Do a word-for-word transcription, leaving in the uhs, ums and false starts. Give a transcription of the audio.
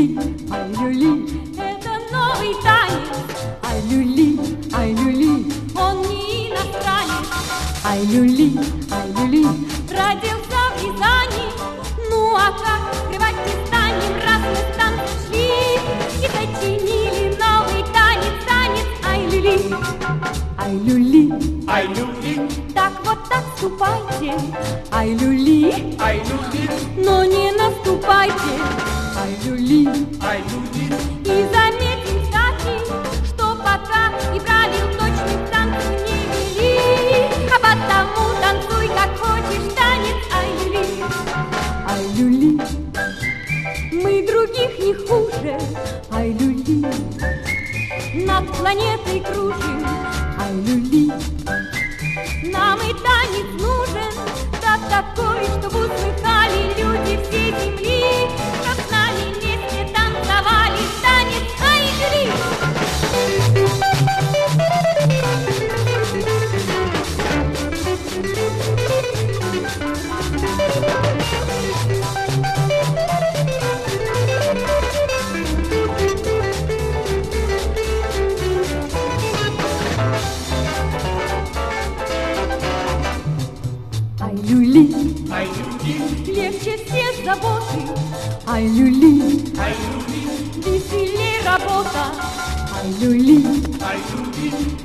люли, ай люли, это новый танец. Ай люли, ай люли, он не иностранец. Ай люли, ай люли, родился в Рязани. Ну а как скрывать не станем, раз мы в танцы шли и сочинили новый танец, танец. Ай люли, ай люли, ай люли, так вот так ступайте. Ай люли, ай люли, но не наступайте. Ай люли, ай люли, и заметим, кстати, что пока и правил точных танцев не ввели, а потому танцуй как хочешь танец. Ай люли, ай люли, мы других не хуже. Ай люли, над планетой кружим. Ай люли, нам и танец нужен, да такой, чтобы услыхали люди всей земли, чтоб с нами вместе танцевали танец. Ай люли! Ай люли, ай люли, легче все заботы. Ай люли, ай люли, веселей работа. Ай люли, ай люли,